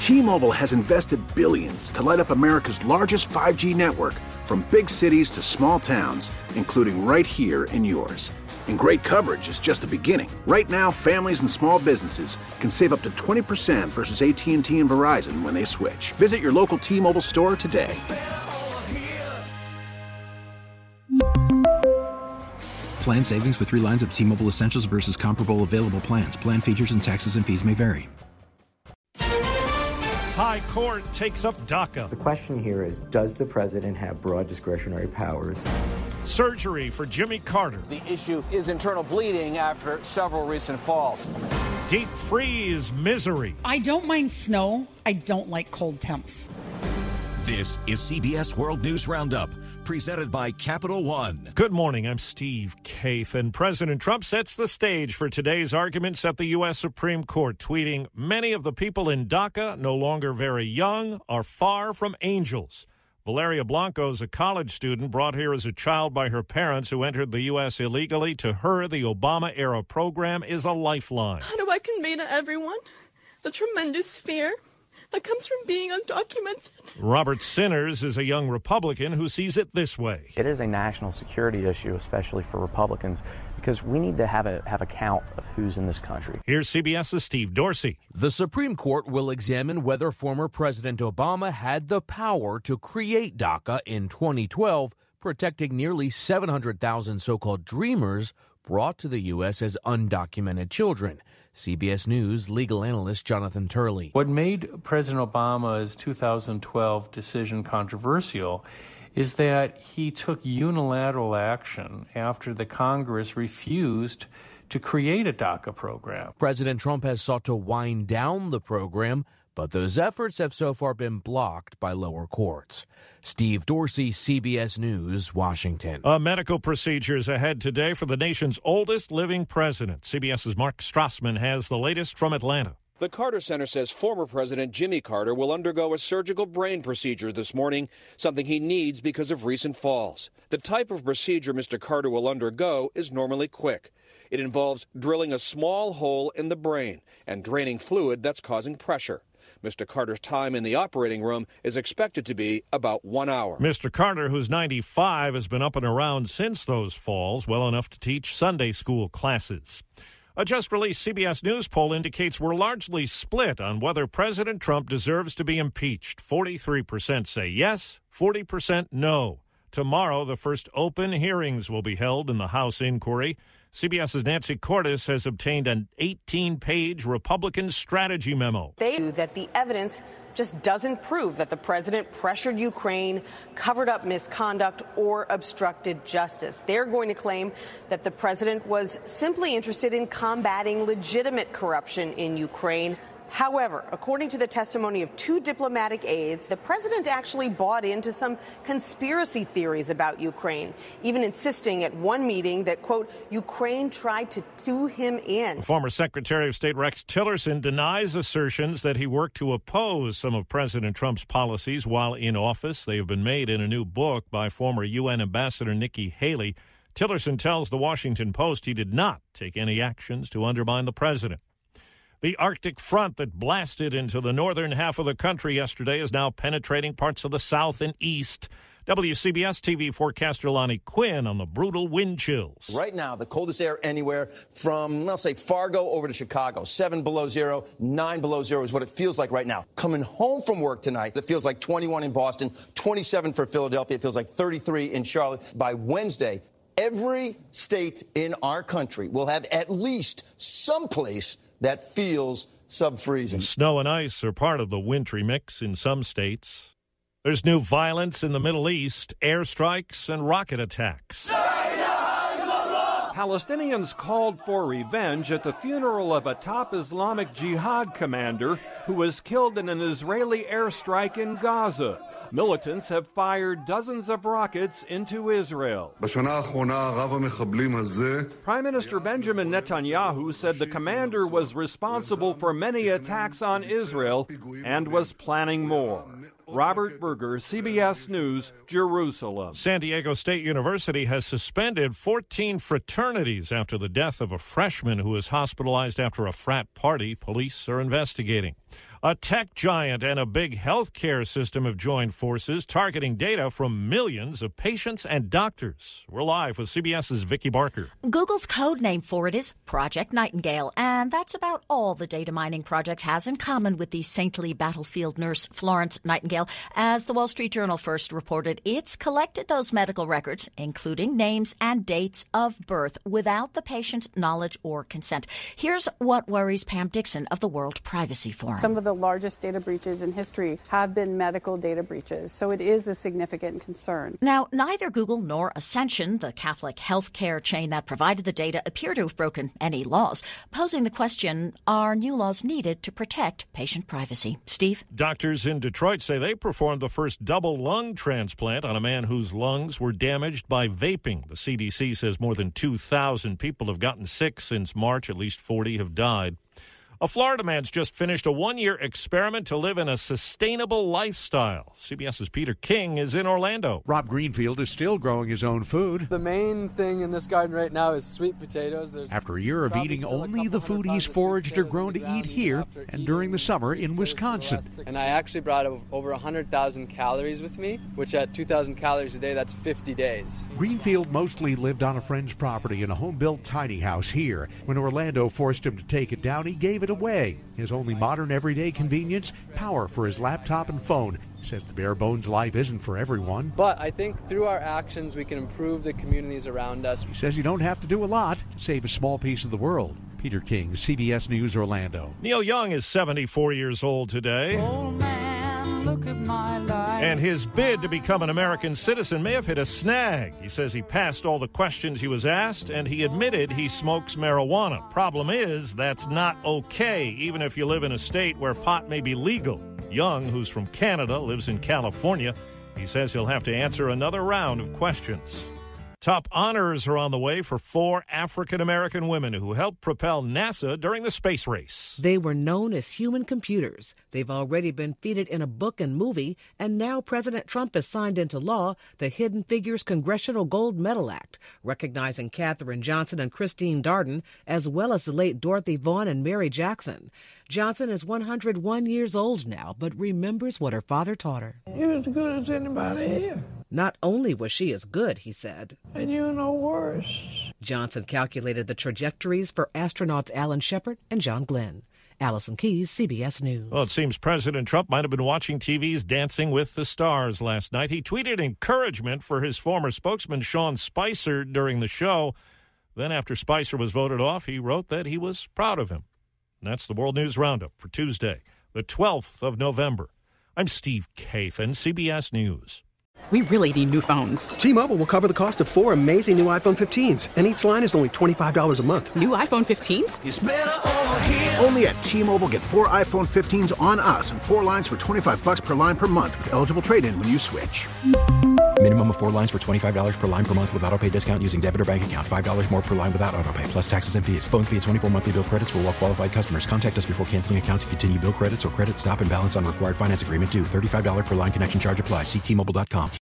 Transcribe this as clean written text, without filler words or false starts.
T-Mobile has invested billions to light up America's largest 5G network, from big cities to small towns, including right here in yours. And great coverage is just the beginning. Right now, families and small businesses can save up to 20% versus AT&T and Verizon when they switch. Visit your local T-Mobile store today. Plan savings with 3 lines of T-Mobile Essentials versus comparable available plans. Plan features and taxes and fees may vary. High Court takes up DACA. The question here is, does the president have broad discretionary powers? Surgery for Jimmy Carter. The issue is internal bleeding after several recent falls. Deep freeze misery. I don't mind snow. I don't like cold temps. This is CBS World News Roundup, presented by Capital One. Good morning, I'm Steve Kaif, and President Trump sets the stage for today's arguments at the U.S. Supreme Court, tweeting, "Many of the people in DACA, no longer very young, are far from angels." Valeria Blanco is a college student brought here as a child by her parents who entered the U.S. illegally. To her, the Obama-era program is a lifeline. How do I convey to everyone the tremendous fear that comes from being undocumented? Robert Sinners is a young Republican who sees it this way. It is a national security issue, especially for Republicans, because we need to have a count of who's in this country. Here's CBS's Steve Dorsey. The Supreme Court will examine whether former President Obama had the power to create DACA in 2012, protecting nearly 700,000 so-called dreamers brought to the U.S. as undocumented children. CBS News legal analyst Jonathan Turley. What made President Obama's 2012 decision controversial is that he took unilateral action after the Congress refused to create a DACA program. President Trump has sought to wind down the program, but those efforts have so far been blocked by lower courts. Steve Dorsey, CBS News, Washington. A medical procedure is ahead today for the nation's oldest living president. CBS's Mark Strassman has the latest from Atlanta. The Carter Center says former President Jimmy Carter will undergo a surgical brain procedure this morning, something he needs because of recent falls. The type of procedure Mr. Carter will undergo is normally quick. It involves drilling a small hole in the brain and draining fluid that's causing pressure. Mr. Carter's time in the operating room is expected to be about 1 hour. Mr. Carter, who's 95, has been up and around since those falls, well enough to teach Sunday school classes. A just-released CBS News poll indicates we're largely split on whether President Trump deserves to be impeached. 43% say yes, 40% no. Tomorrow, the first open hearings will be held in the House inquiry. CBS's Nancy Cordes has obtained an 18-page Republican strategy memo. That the evidence just doesn't prove that the president pressured Ukraine, covered up misconduct, or obstructed justice. They're going to claim that the president was simply interested in combating legitimate corruption in Ukraine. However, according to the testimony of 2 diplomatic aides, the president actually bought into some conspiracy theories about Ukraine, even insisting at one meeting that, quote, Ukraine tried to do him in. Former Secretary of State Rex Tillerson denies assertions that he worked to oppose some of President Trump's policies while in office. They have been made in a new book by former UN Ambassador Nikki Haley. Tillerson tells the Washington Post he did not take any actions to undermine the president. The Arctic front that blasted into the northern half of the country yesterday is now penetrating parts of the south and east. WCBS TV forecaster Lonnie Quinn on the brutal wind chills. Right now, the coldest air anywhere from, let's say, Fargo over to Chicago. 7 below zero, 9 below zero is what it feels like right now. Coming home from work tonight, it feels like 21 in Boston, 27 for Philadelphia. It feels like 33 in Charlotte. By Wednesday, every state in our country will have at least some place that feels sub-freezing. Snow and ice are part of the wintry mix in some states. There's new violence in the Middle East, airstrikes and rocket attacks. Palestinians called for revenge at the funeral of a top Islamic Jihad commander who was killed in an Israeli airstrike in Gaza. Militants have fired dozens of rockets into Israel. Prime Minister Benjamin Netanyahu said the commander was responsible for many attacks on Israel and was planning more. Robert Berger, CBS News, Jerusalem. San Diego State University has suspended 14 fraternities after the death of a freshman who was hospitalized after a frat party. Police are investigating. A tech giant and a big healthcare system have joined forces, targeting data from millions of patients and doctors. We're live with CBS's Vicki Barker. Google's code name for it is Project Nightingale, and that's about all the data mining project has in common with the saintly battlefield nurse Florence Nightingale. As the Wall Street Journal first reported, it's collected those medical records, including names and dates of birth, without the patient's knowledge or consent. Here's what worries Pam Dixon of the World Privacy Forum. Some of the largest data breaches in history have been medical data breaches, so it is a significant concern. Now, neither Google nor Ascension, the Catholic healthcare chain that provided the data, appear to have broken any laws, posing the question, are new laws needed to protect patient privacy? Steve? Doctors in Detroit say they performed the first double lung transplant on a man whose lungs were damaged by vaping. The CDC says more than 2,000 people have gotten sick since March. At least 40 have died. A Florida man's just finished a one-year experiment to live in a sustainable lifestyle. CBS's Peter King is in Orlando. Rob Greenfield is still growing his own food. The main thing in this garden right now is sweet potatoes. After a year of eating only the food he's foraged or grown to eat here and during the summer in Wisconsin. And I actually brought over 100,000 calories with me, which at 2,000 calories a day, that's 50 days. Greenfield mostly lived on a friend's property in a home-built tiny house here. When Orlando forced him to take it down, he gave it away. His only modern everyday convenience, power for his laptop and phone. He says the bare bones life isn't for everyone. But I think through our actions we can improve the communities around us. He says you don't have to do a lot to save a small piece of the world. Peter King, CBS News, Orlando. Neil Young is 74 years old today. Old man, look at my life. And his bid to become an American citizen may have hit a snag. He says he passed all the questions he was asked, and he admitted he smokes marijuana. Problem is, that's not okay, even if you live in a state where pot may be legal. Young, who's from Canada, lives in California. He says he'll have to answer another round of questions. Top honors are on the way for 4 African-American women who helped propel NASA during the space race. They were known as human computers. They've already been featured in a book and movie, and now President Trump has signed into law the Hidden Figures Congressional Gold Medal Act, recognizing Katherine Johnson and Christine Darden, as well as the late Dorothy Vaughan and Mary Jackson. Johnson is 101 years old now, but remembers what her father taught her. You're as good as anybody here. Not only was she as good, he said, and you know worse. Johnson calculated the trajectories for astronauts Alan Shepard and John Glenn. Allison Keyes, CBS News. Well, it seems President Trump might have been watching TV's Dancing with the Stars last night. He tweeted encouragement for his former spokesman, Sean Spicer, during the show. Then after Spicer was voted off, he wrote that he was proud of him. And that's the World News Roundup for Tuesday, the 12th of November. I'm Steve Kathan, CBS News. We really need new phones. T-Mobile will cover the cost of 4 amazing new iPhone 15s, and each line is only $25 a month. New iPhone 15s? It's better over here. Only at T-Mobile, get 4 iPhone 15s on us and 4 lines for $25 per line per month with eligible trade-in when you switch. Minimum of 4 lines for $25 per line per month with autopay discount using debit or bank account. $5 more per line without autopay, plus taxes and fees. Phone fee at 24 monthly bill credits for well-qualified customers. Contact us before canceling account to continue bill credits or credit stop and balance on required finance agreement due. $35 per line connection charge applies. See T-Mobile.com.